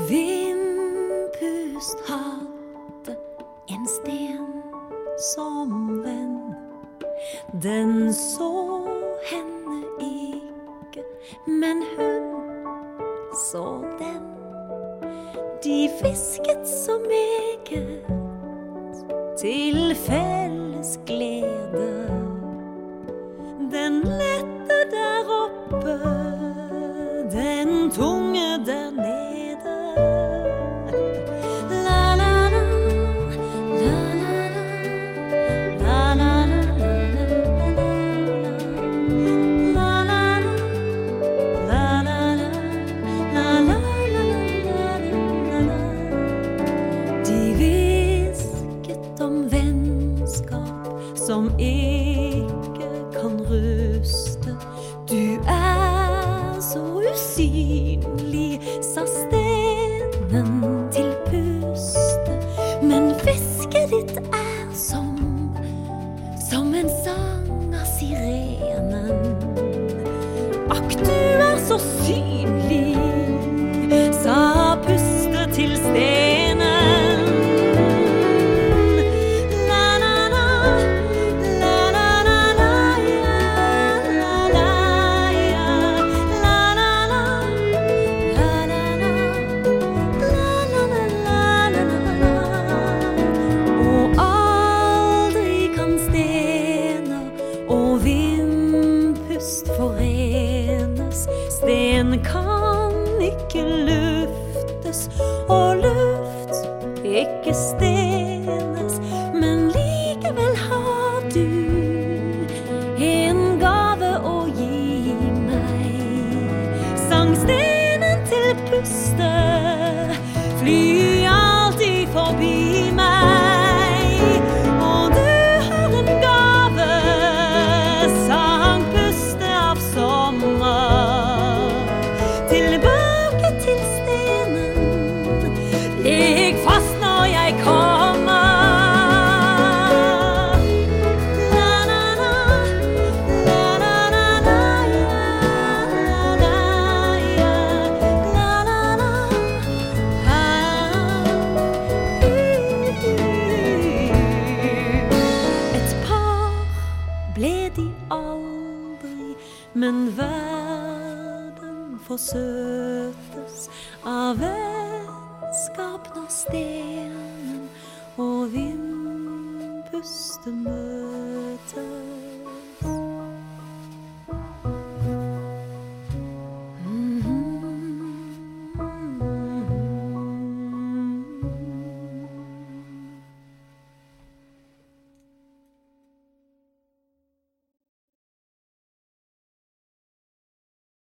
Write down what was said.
Vindpust hadde en sten som venn. Den så henne ikke, men hun så den. De fisket så meget til felles glede. Den lette der oppe, den tunge der nede. La la la, la la la, la la la, la la la, la la la, la la la. De hvisket om vennskap som ikke kan ruste. Du så usynlig, sa stenen til puste. Men fisket ditt som en sang av sirenen. Akk, du så synlig, sa puste til stenen. Forenes. Sten kan ikke luftes, og luft ikke stenes. Men likevel har du en gave å gi meg. Sang stenen til puste, fly alltid forbi meg. Og du har en gave, sang puste av sommer. Tilbake til stenen, ligg fast når jeg kommer. La la la, la la la la, la la la, et par ble de aldri, men verden forsøtes av vennskap når stenen og vindpuste møtes.